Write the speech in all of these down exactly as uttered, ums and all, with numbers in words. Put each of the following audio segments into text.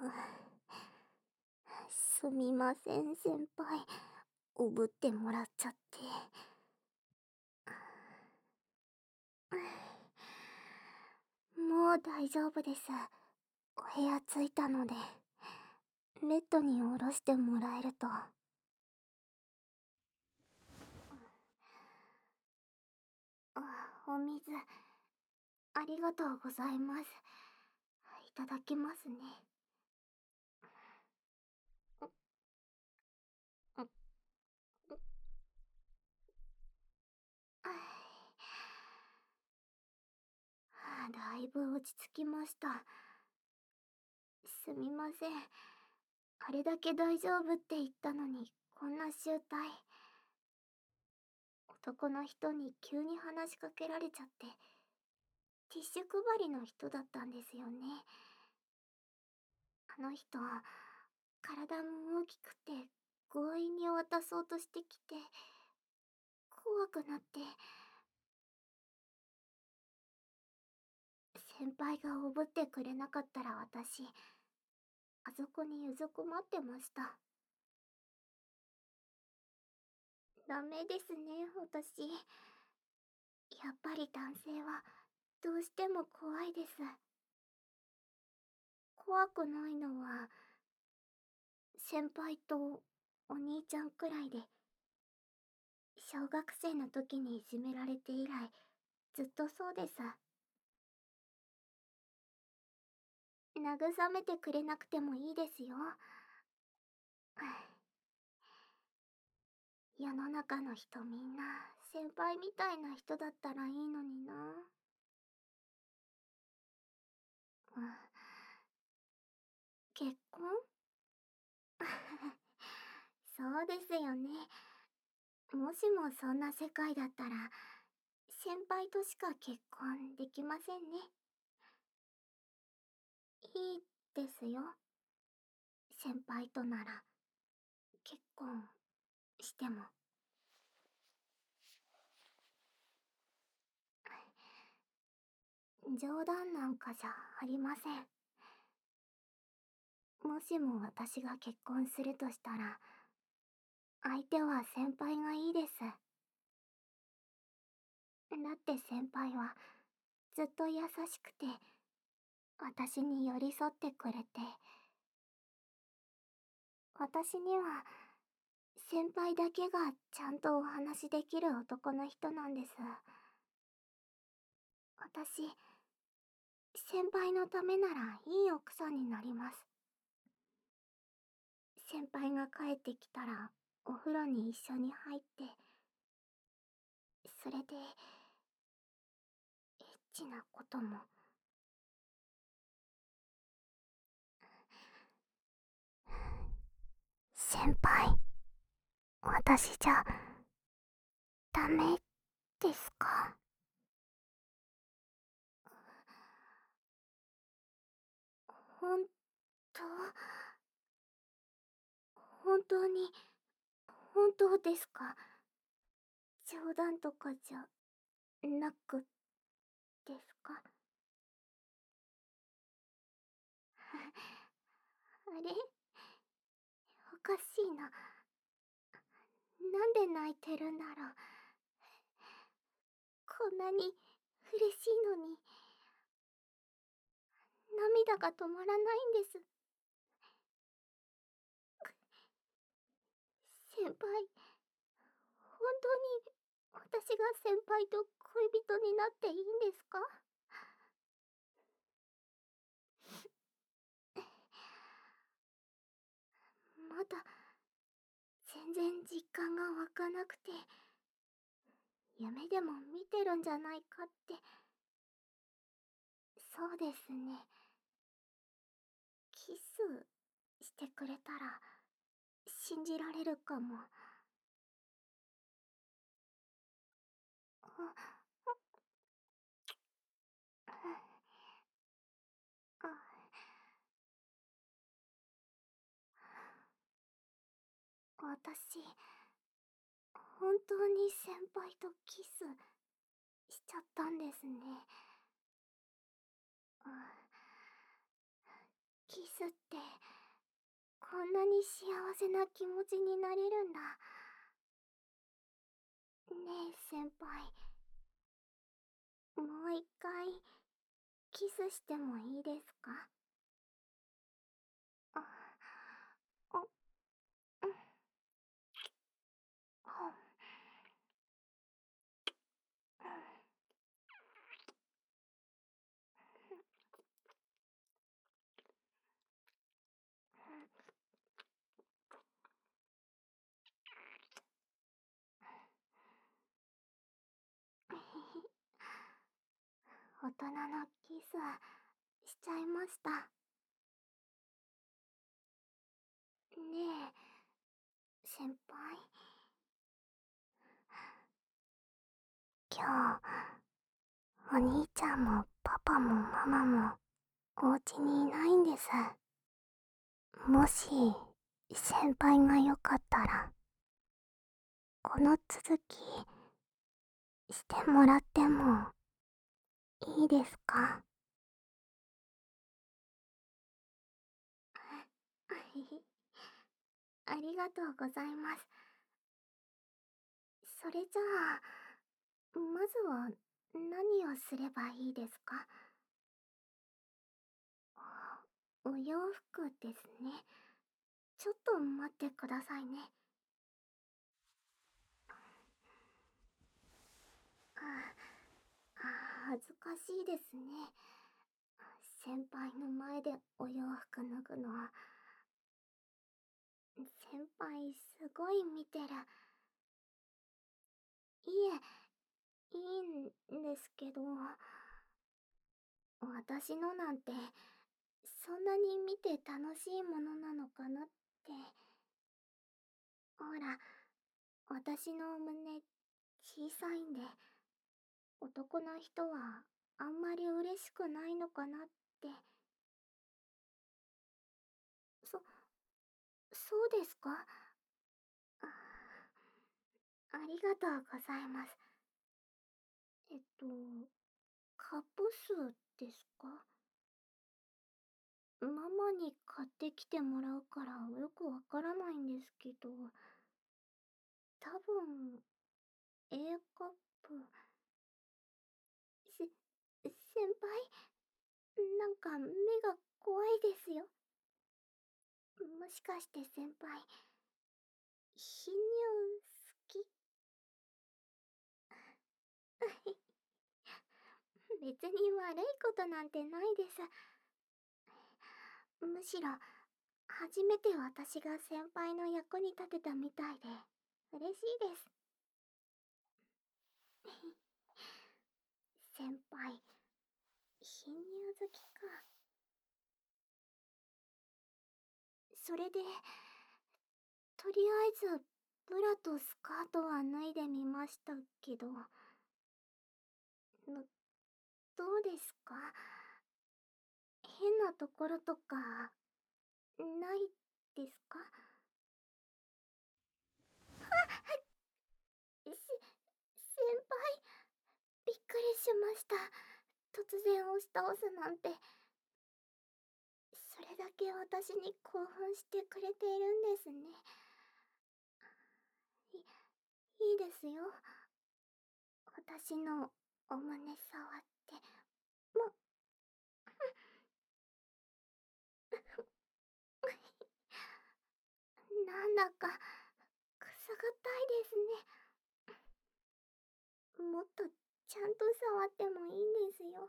すみません先輩、おぶってもらっちゃって。もう大丈夫です。お部屋着いたので、ベッドに下ろしてもらえると。あ、お水、ありがとうございます。いただきますね。だいぶ落ち着きました。すみません。あれだけ大丈夫って言ったのに、こんな醜態。男の人に急に話しかけられちゃって、ティッシュ配りの人だったんですよね。あの人、体も大きくて、強引に渡そうとしてきて、怖くなって、先輩がおぶってくれなかったら私、あそこにうずくまってました。ダメですね、私。やっぱり男性は、どうしても怖いです。怖くないのは、先輩とお兄ちゃんくらいで、小学生の時にいじめられて以来、ずっとそうです。慰めてくれなくてもいいですよ。世の中の人みんな先輩みたいな人だったらいいのにな。うん、結婚そうですよね。もしもそんな世界だったら、先輩としか結婚できませんね。いいですよ。先輩となら、結婚しても。冗談なんかじゃありません。もしも私が結婚するとしたら、相手は先輩がいいです。だって先輩はずっと優しくて、私に寄り添ってくれて、私には先輩だけがちゃんとお話しできる男の人なんです。私、先輩のためならいい奥さんになります。先輩が帰ってきたらお風呂に一緒に入って、それでエッチなことも。先輩、私じゃダメですか？ほんと本当に本当ですか？冗談とかじゃなくですか？あれ、おかしいな。なんで泣いてるんだろう。こんなに嬉しいのに、涙が止まらないんです。先輩、本当に私が先輩と恋人になっていいんですか？まだ全然実感が湧かなくて、夢でも見てるんじゃないかって。そうですね。キスしてくれたら信じられるかも。私、本当に先輩とキスしちゃったんですね。キスってこんなに幸せな気持ちになれるんだ。ねえ先輩、もう一回キスしてもいいですか？あ、あ、うん、あ、大人のキスしちゃいました。ねえ先輩、今日お兄ちゃんもパパもママもお家にいないんです。もし先輩がよかったらこの続きしてもらってもいいですか？ありがとうございます。それじゃあまずは何をすればいいですか？お洋服ですね。ちょっと待ってくださいね。ああ、恥ずかしいですね。先輩の前でお洋服脱ぐの。先輩すごい見てる。いえ、いいんですけど、私のなんてそんなに見て楽しいものなのかなって。ほら、私の胸小さいんで、男の人はあんまり嬉しくないのかなって。そ、そうですか？あ、ありがとうございます。えっと、カップ数ですか？ママに買ってきてもらうからよくわからないんですけど、多分 A カップ。せ、先輩、なんか目が怖いですよ。もしかして先輩、貧乳好き？別に悪いことなんてないです。むしろ、初めて私が先輩の役に立てたみたいで、嬉しいです。先輩、貧乳好きか。それで、とりあえず、ブラとスカートは脱いでみましたけど、ど、どうですか？変なところとか、ないですか？し、先輩、びっくりしました。突然押し倒すなんて。それだけ私に興奮してくれているんですね。い、いいですよ。私のお胸触って。も、なんだか、くすぐったいですね。もっとちゃんと触ってもいいんですよ。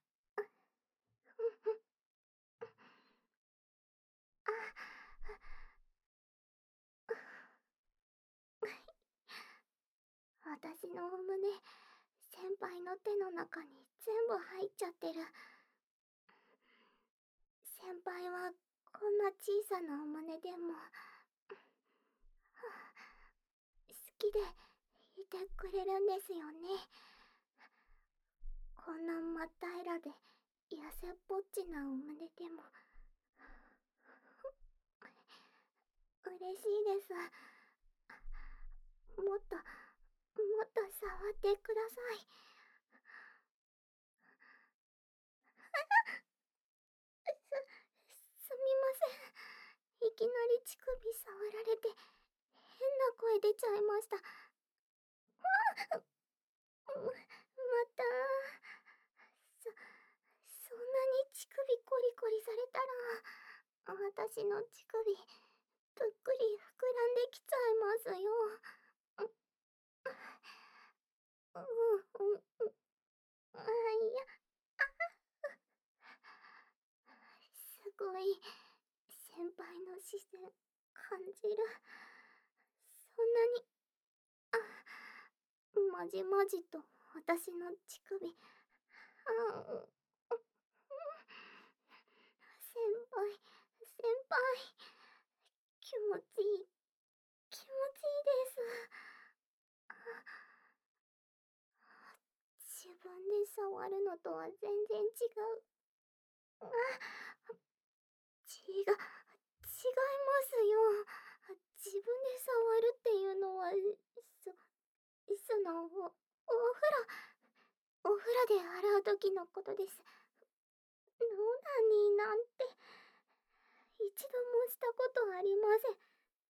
私のお胸、先輩の手の中に全部入っちゃってる。先輩はこんな小さなお胸でも好きでいてくれるんですよね。こんな真っ平らで痩せっぽっちなお胸でも嬉しいです。もっともっと触ってください。す、すみません。いきなり乳首触られて変な声出ちゃいました。また、そ、そんなに乳首コリコリされたら、私の乳首、ぷっくり膨らんできちゃいますよ。う、うん、うん、あ、いや、すごい、先輩の視線、感じる。そんなに、あ、まじまじと私の乳首、あ、うん、先輩、先輩、気持ちいい、気持ちいいです。自分で触るのとは全然違う。あ、違、違いますよ。自分で触るっていうのは、そ、その、お、お風呂、お風呂で洗う時のことです。ノナニーなんて、一度もしたことありません。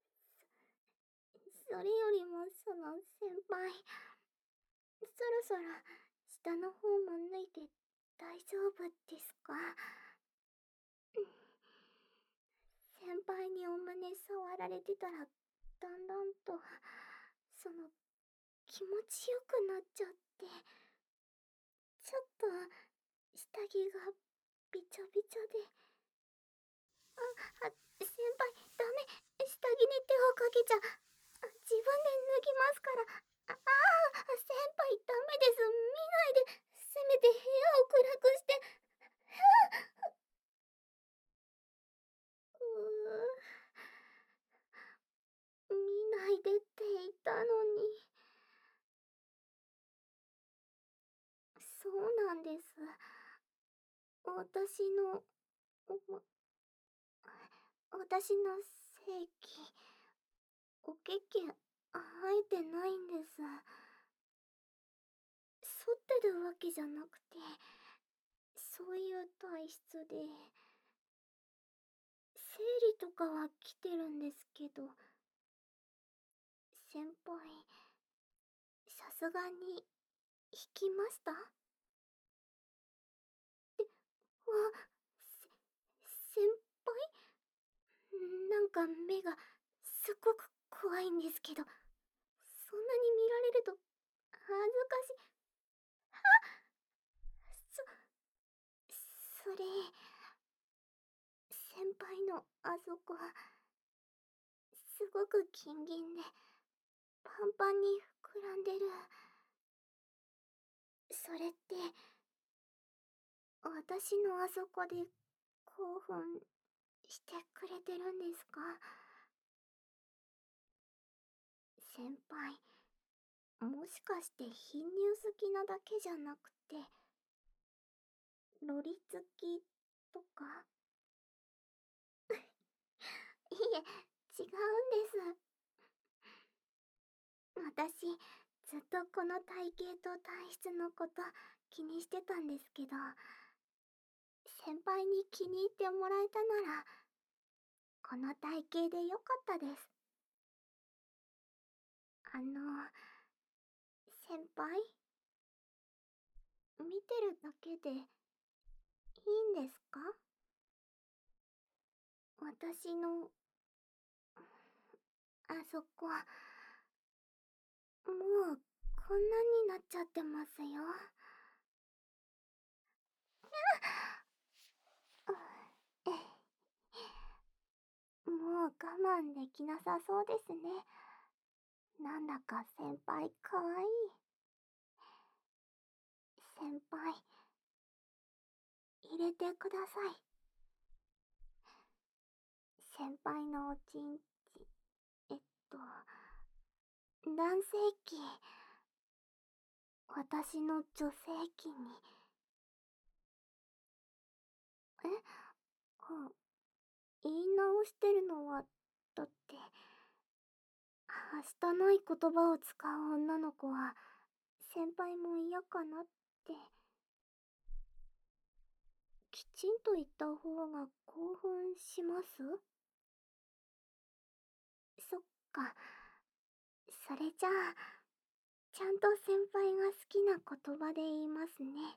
それよりも、その先輩、そろそろ下の方も脱いで大丈夫ですか？先輩にお胸触られてたら、だんだんと、その、気持ちよくなっちゃって、ちょっと、下着がびちょびちょで。あ、あ、先輩、ダメ、下着に手をかけちゃ、自分で脱ぎますから。ああ、先輩、ダメです。見ないで、せめて部屋を暗くして。うー、見ないでって言ったのに。そうなんです。私の、お、私の性器、おけけ、生えてないんです。反ってるわけじゃなくて、そういう体質で、生理とかは来てるんですけど、先輩、さすがに、引きました？わ、せ、先輩？なんか目が、すっごく怖いんですけど、そんなに見られると、恥ずかしい。そ、それ、先輩のあそこ、すごくギンギンで、パンパンに膨らんでる。それって、私のあそこで興奮してくれてるんですか？先輩、もしかして貧乳好きなだけじゃなくて、ロリ好きとか？いえ、違うんです。私、ずっとこの体型と体質のこと気にしてたんですけど、先輩に気に入ってもらえたなら、この体型でよかったです。あの、先輩、見てるだけでいいんですか？私の、あそこ、もう、こんなになっちゃってますよ。もう我慢できなさそうですね。なんだか先輩かわいい。先輩、入れてください。先輩のおちんち、えっと、男性器、私の女性器に。え、あ、言い直してるのは、だって、はしたない言葉を使う女の子は、先輩も嫌かなって。きちんと言った方が興奮します？ か。それじゃあ、ちゃんと先輩が好きな言葉で言いますね。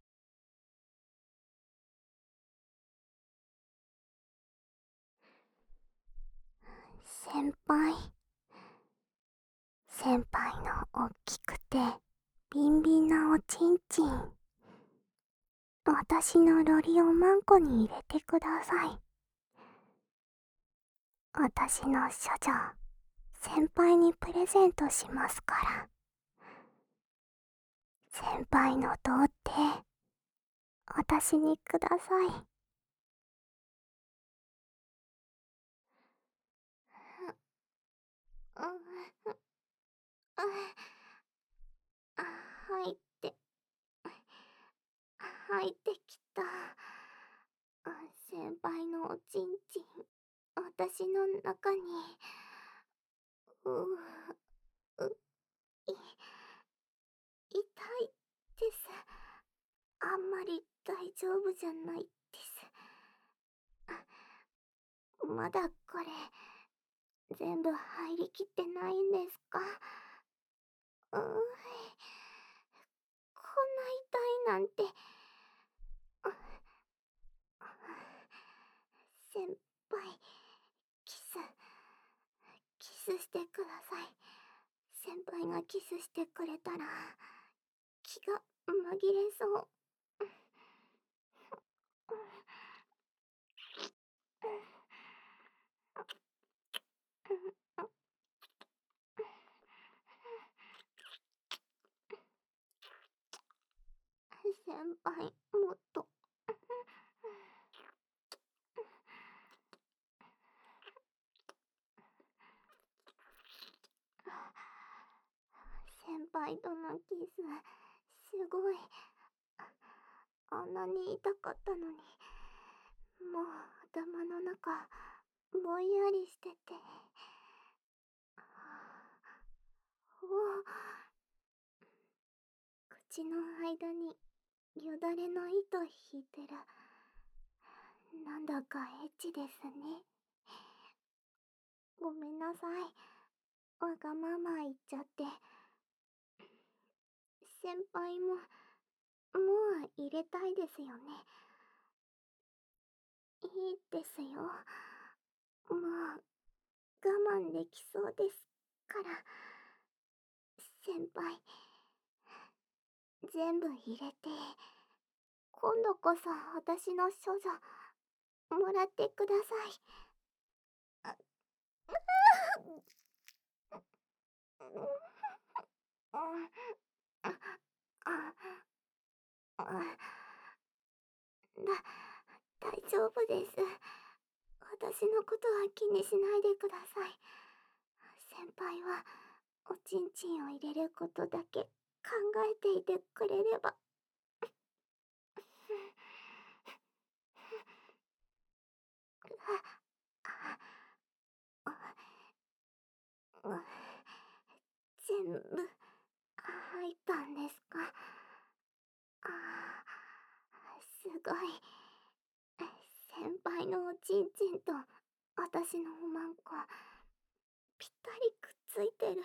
先輩。先輩のおっきくてビンビンなおちんちん、私のロリをマンコに入れてください。私の処女、先輩にプレゼントしますから。先輩の童貞、私にください。あ、あ、あ、入って、入ってきた。先輩のおちんちん、私の中に、う、う、い、痛いです。あんまり大丈夫じゃないです。まだこれ、全部入りきってないんですか？うーい。こんな痛いなんて。先輩、キス、キスしてください。先輩がキスしてくれたら、気が紛れそう。先輩、もっと。先輩とのキス、すごい。あんなに痛かったのに、もう頭の中、ぼんやりしてて。おお、口の間によだれの糸引いてる。なんだかエッチですね。ごめんなさい。わがまま言っちゃって。先輩も、もう入れたいですよね。いいですよ。もう、我慢できそうですから。先輩、全部入れて、今度こそ私の処女、もらってください。あ、あ、あ、あ、だ、大丈夫です。私のことは気にしないでください。先輩は、おちんちんを入れることだけ考えていてくれれば。全部入ったんですか？あー、すごい。先輩のおちんちんと私のおまんこ、ぴったりくっついてる。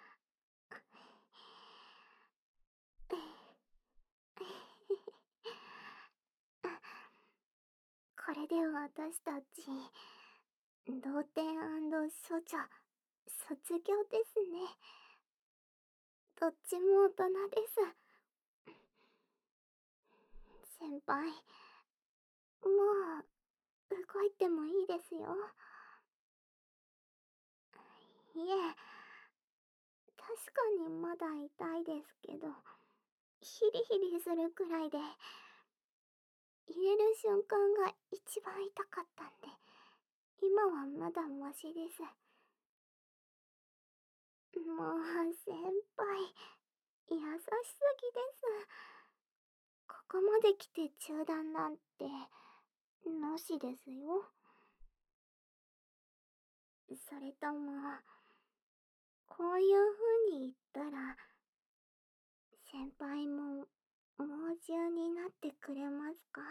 これで私たち、童貞処女、卒業ですね。どっちも大人です。先輩、もう、動いてもいいですよ。いえ、確かにまだ痛いですけど、ヒリヒリするくらいで、入れる瞬間が一番痛かったんで、今はまだマシです。もう、先輩、優しすぎです。ここまで来て中断なんて、なしですよ。それとも、こういう風に言ったら、先輩も、猛獣になってくれますか？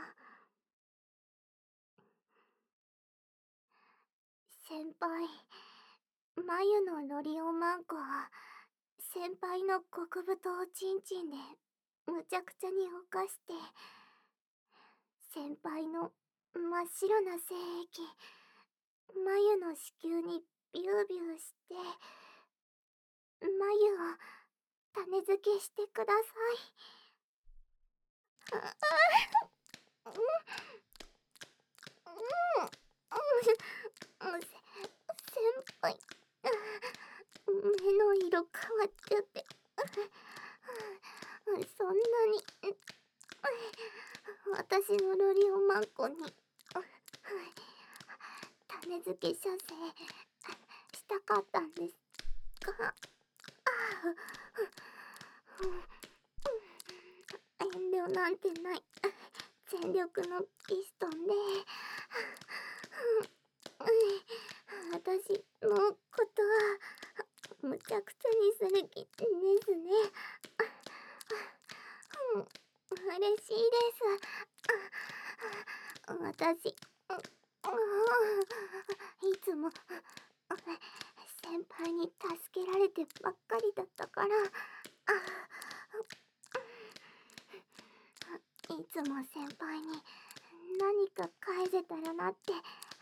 先輩、も眉のロリオマンコは先輩の極太をチンチンでむちゃくちゃに犯して、先輩の真っ白な精液眉の子宮にビュービューして、眉を種付けしてください。ああ、うん、うん、うん、せ先輩、目の色変わっちゃって、そんなに私のロリオマンコに種付け射精したかったんですか？遠慮なんてない、全力のピストンで私のことはむちゃくちゃにする気ですね。嬉しいです。私、いつも先輩に助けられてばっかりだったから、いつも先輩に何か返せたらなって、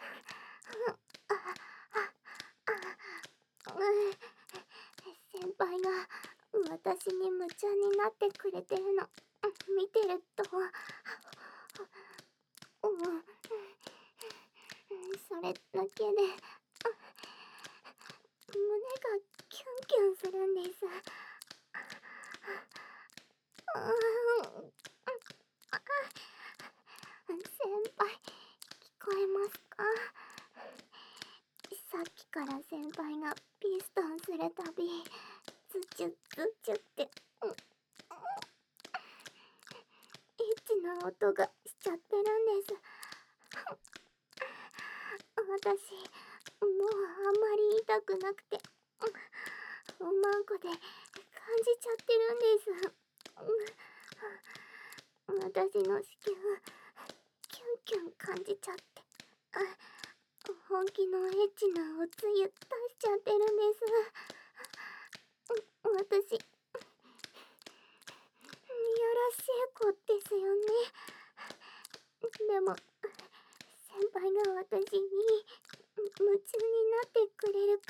先輩が私に夢中になってくれてるの見てると、それだけで胸がキュンキュンするんです。先輩、聞こえますか？さっきから先輩がピストンするたびズチュズチュって、うん、エッチな音がしちゃってるんです。私もうあんまり痛くなくて、おまんこで感じちゃってるんです。私の子宮キュンキュン感じちゃって、本気のエッチなおつゆ出しちゃってるんです。私、いやらしい子ですよね。でも先輩が私に夢中になってくれるから、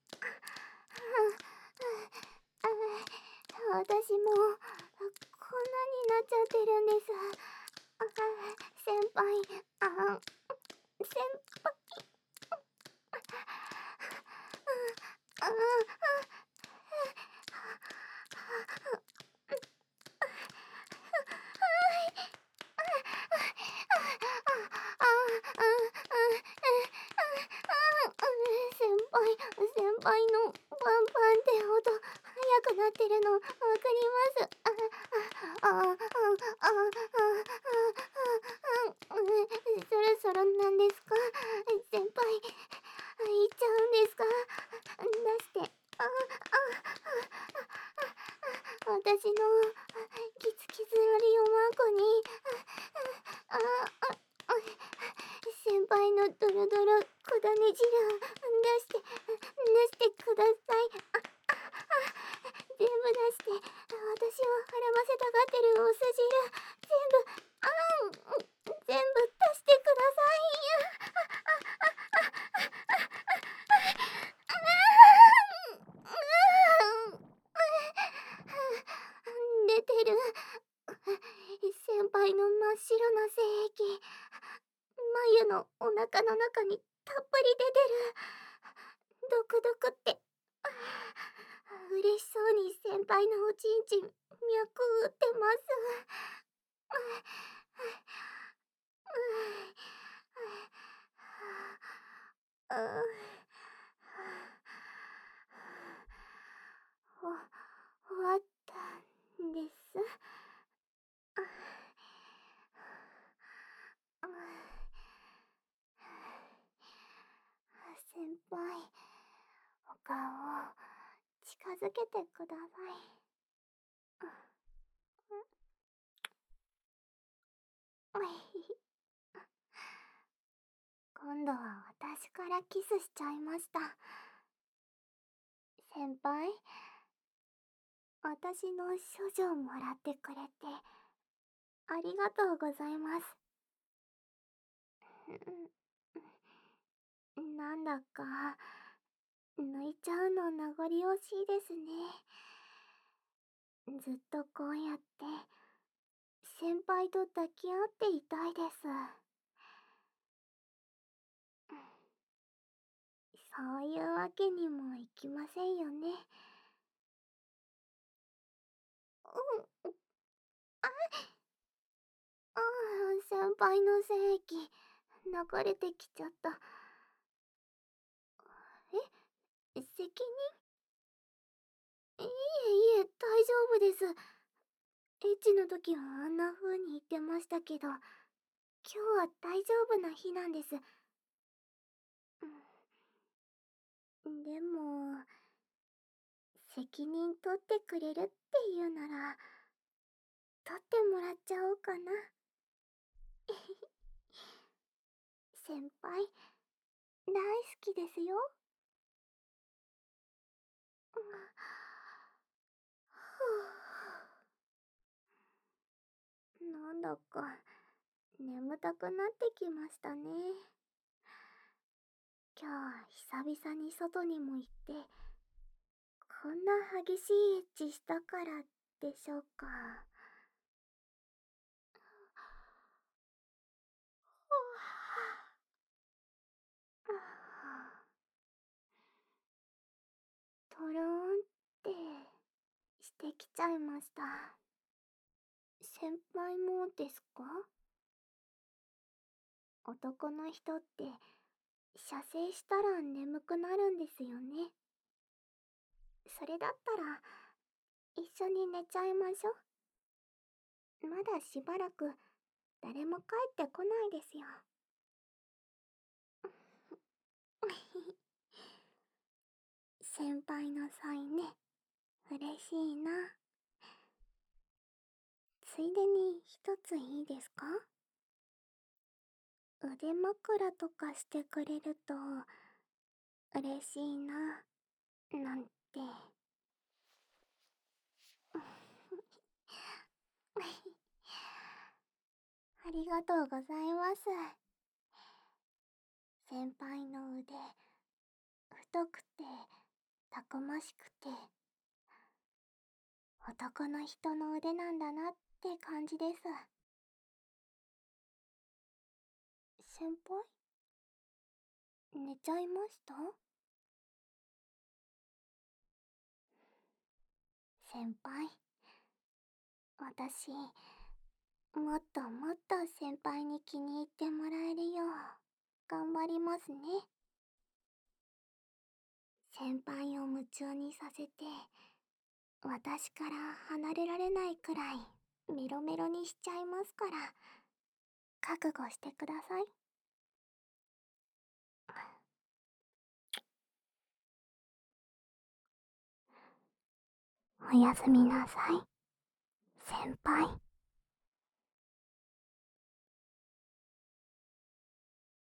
私もこんなになっちゃってるんです。先輩、あ、先輩、あ、先輩、先輩のパンパンって音速くなってるのわかります。あ、あ、あ、あ、あ、そろそろなんですか？先輩、行っちゃうんですか？出して。あ、あ、私のキツキツロリオマンコに、あ、あ、先輩のドロドロ小種汁出して、出してください。全部出して、私を孕ませたがってるお酢汁全部、あん、全部出してください。出てる。先輩の真っ白な精液眉のお腹の中にたっぷり出てる。ドクドクって、嬉しそうに先輩のおちんちん脈打ってます。お、終わったんです。先輩、お顔を近づけてください。今度は私からキスしちゃいました。 先輩、私の処女をもらってくれて、ありがとうございます。なんだか、泣いちゃうの名残惜しいですね。ずっとこうやって、先輩と抱き合っていたいです。そういうわけにもいきませんよね。うん、あああ、先輩の精液、流れてきちゃった。え、責任？いえいえ、大丈夫です。エッチの時はあんな風に言ってましたけど、今日は大丈夫な日なんです。うん、でも、責任取ってくれるっていうなら、取ってもらっちゃおうかな。先輩、大好きですよ。うん、なんだか、眠たくなってきましたね。今日、久々に外にも行って、こんな激しいエッチしたからでしょうか。とろーんってしてきちゃいました。先輩もですか？男の人って射精したら眠くなるんですよね。それだったら一緒に寝ちゃいましょ。まだしばらく誰も帰ってこないですよ。先輩の添いね、嬉しいな。ついでに一ついいですか？腕枕とかしてくれると嬉しいな、なんて。ありがとうございます。先輩の腕、太くて、たくましくて、男の人の腕なんだなって感じです。先輩？寝ちゃいました？先輩、私、もっともっと先輩に気に入ってもらえるよう、頑張りますね。先輩を夢中にさせて、私から離れられないくらいメロメロにしちゃいますから、覚悟してください。おやすみなさい、先輩。